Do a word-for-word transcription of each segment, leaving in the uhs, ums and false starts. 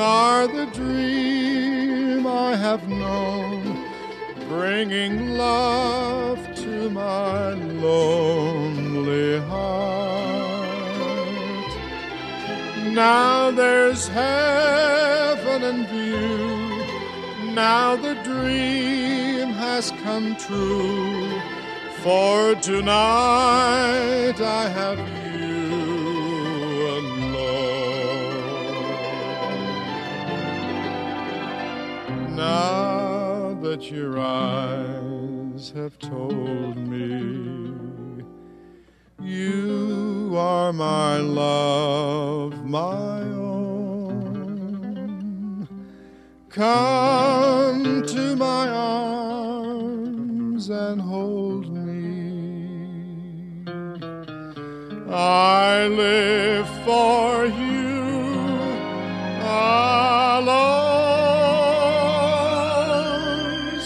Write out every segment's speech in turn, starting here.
are the dream I have known, bringing love to my lonely heart. Now there's heaven in view, now the dream has come true, for tonight I have you alone. Now that your eyes have told me you are my love, my own, come to my arms and hold me. I live for you alone.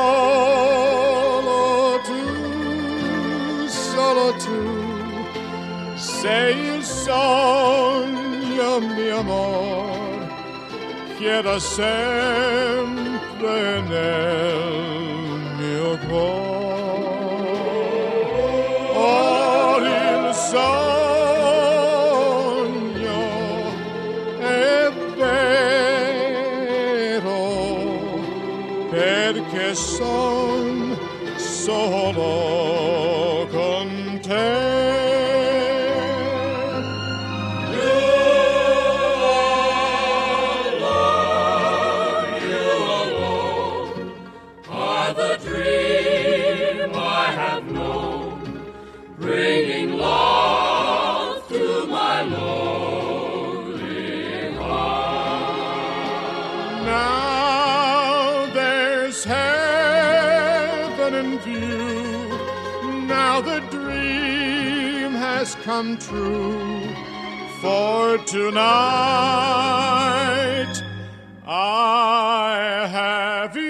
Solo tu, solo tu, sei il sogno, mio amor, che da sempre nel mio cuore. Oh, il sogno è vero, perché son solo con te. Bringing love to my lonely heart. Now there's heaven in view, now the dream has come true, for tonight I have you.